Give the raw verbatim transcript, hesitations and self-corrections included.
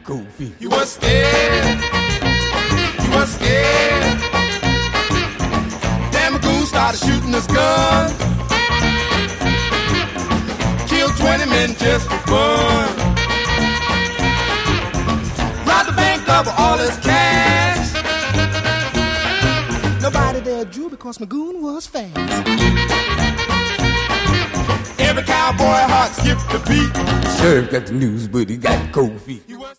cold feet. You was scared. You was scared. Damn Magoon started shooting his gun. Killed twenty men just for fun. Robbed the bank of all his cash. Nobody there drew because Magoon was fast. Every cowboy heart skipped a beat. Sheriff got the news, but he got cold feet.